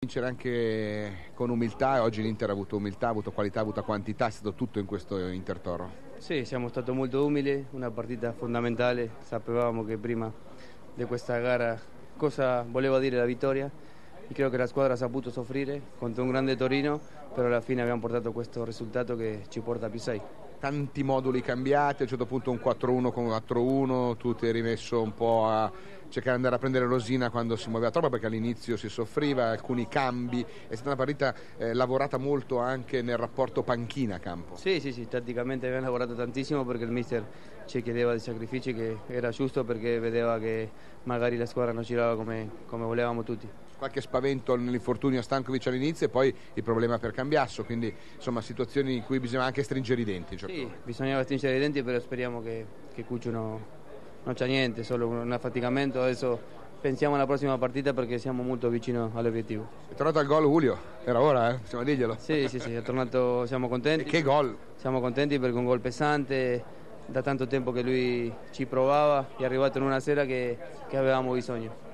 Vincere anche con umiltà, e oggi l'Inter ha avuto umiltà, ha avuto qualità, ha avuto quantità, è stato tutto in questo Inter-Toro. Sì, siamo stati molto umili, una partita fondamentale, sapevamo che prima di questa gara cosa voleva dire la vittoria e credo che la squadra ha saputo soffrire contro un grande Torino, però alla fine abbiamo portato questo risultato che ci porta a più 6. Tanti moduli cambiati, a un certo punto un 4-1 con un 4-1, tu ti eri messo un po' a cercare di andare a prendere Rosina quando si muoveva troppo, perché all'inizio si soffriva, alcuni cambi, è stata una partita lavorata molto anche nel rapporto panchina-campo. Sì, tatticamente abbiamo lavorato tantissimo perché il mister ci chiedeva dei sacrifici che era giusto perché vedeva che magari la squadra non girava come volevamo tutti. Qualche spavento nell'infortunio a Stankovic all'inizio e poi il problema per Cambiasso, quindi insomma situazioni in cui bisogna anche stringere i denti. Certo. Sì, bisognava stringere i denti, però speriamo che Cuccio non c'è niente, solo un affaticamento. Adesso pensiamo alla prossima partita perché siamo molto vicino all'obiettivo. È tornato al gol Julio, era ora, possiamo dirglielo. Sì, è tornato, siamo contenti. E che gol! Siamo contenti perché è un gol pesante, da tanto tempo che lui ci provava, è arrivato in una sera che avevamo bisogno.